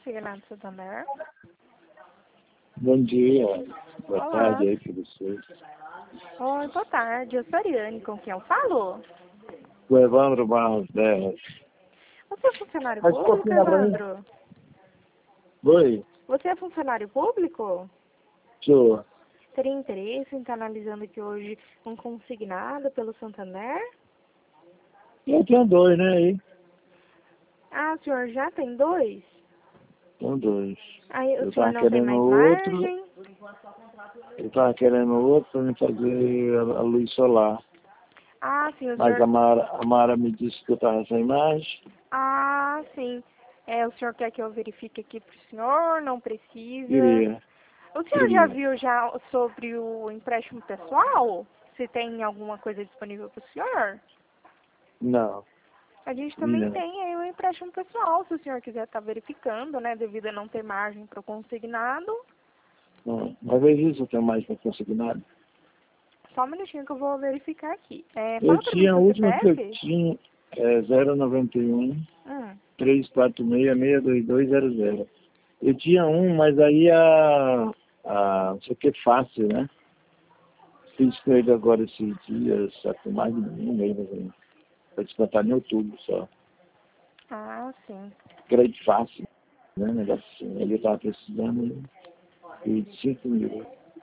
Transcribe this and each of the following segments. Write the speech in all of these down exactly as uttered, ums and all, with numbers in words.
consignado Santander. Bom dia, boa Olá. tarde aí para vocês. Oi, boa tarde. Eu sou a Ariane, com quem eu falo? O Evandro Barros Delas. Você é funcionário Mas público, pouquinho pra mim. Evandro? Oi, Você é funcionário público? sou. Teria interesse em estar analisando aqui hoje um consignado pelo Santander? Eu tenho dois, né, aí? Ah, o senhor já tem dois? Tenho dois. Aí o Eu senhor tava não tem querendo mais outro, margem? eu tava querendo outro para me fazer a, a luz solar. Ah, sim, o Mas a senhor... Mara, a Mara me disse que eu tava sem margem. Ah, sim. É, o senhor quer que eu verifique aqui para o senhor? Não precisa. Queria, O senhor já queria. viu já sobre o empréstimo pessoal? Se tem alguma coisa disponível para o senhor? Não, A gente vi também não. tem aí o empréstimo pessoal, se o senhor quiser estar verificando, né, devido a não ter margem para o consignado. Não. Mas veja se eu tenho mais para conseguir nada. Só um minutinho que eu vou verificar aqui. É, Eu fala para mim tinha, a seu última que eu C P F. tinha é zero nove um, Hum. três quatro seis, seis dois dois zero zero. Eu tinha um, mas aí a, a não sei o que fácil, né? Fiz com ele agora esses dias, só com mais de um mês, né? Para descontar em outubro só. Ah, sim. Crédito fácil, né? Negócio assim. Ele estava precisando de cinco mil.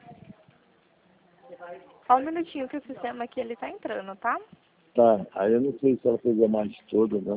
Só um minutinho que o sistema aqui ele tá entrando, tá? Tá, aí eu não sei se ela pegou mais de todo, né?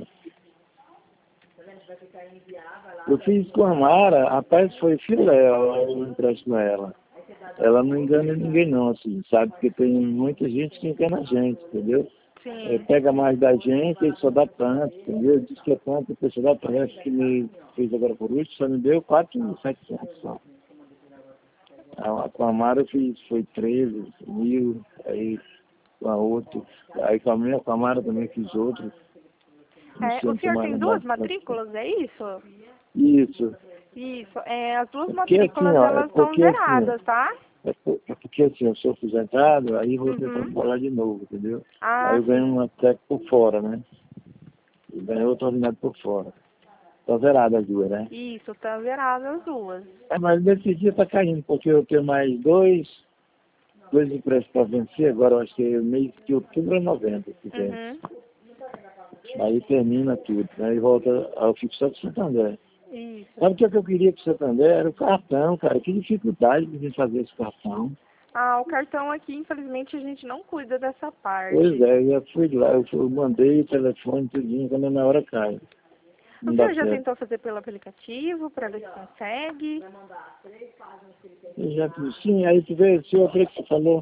Eu fiz com a Mara, rapaz, foi filé, eu empréstimo a ela. Ela não engana ninguém não, assim, sabe? Porque tem muita gente que engana a gente, entendeu? É, Sim. pega mais da gente e só dá tanto, entendeu? Diz que é tanto, a pessoa dá tanto, que me fez agora por último, só me deu quatro mil e setecentos só. A, com a Mara eu fiz, foi treze mil, aí com a outra, aí com a minha, com a Mara também fiz outro. Não É, sei, o não tô senhor mais tem duas lembrado. matrículas, é isso? Isso. Isso. É, as duas É porque assim, matrículas, ó, é elas estão porque assim, zeradas, tá? é por- é porque assim, eu sou aposentado, aí vou tentar Uhum. trabalhar de novo, entendeu? Aí Ah, eu ganho sim. uma técnica por fora, né? Eu ganho outra ordinado por fora. Tá zerada as duas, né? Isso, tá zeradas as duas. É, mas nesse dia tá caindo, porque eu tenho mais dois, dois empréstimos para vencer, agora eu acho que é mês de outubro a novembro que vem. Uhum. Aí termina tudo, né? E volta ao fixado do Santander. Isso. Sabe o que, é que eu queria pro Santander? Era o cartão, cara. Que dificuldade de fazer esse cartão. Ah, o cartão aqui, infelizmente, a gente não cuida dessa Pois parte. é, eu já fui lá, eu, fui, eu mandei o telefone, tudinho, quando na hora cai. O Não dá senhor já certo. tentou fazer pelo aplicativo para ver se consegue? Eu já, sim, aí tu vê, se eu que você falou.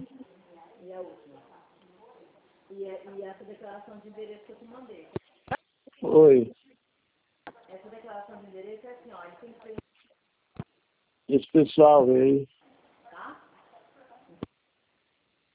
Oi. Esse pessoal veio.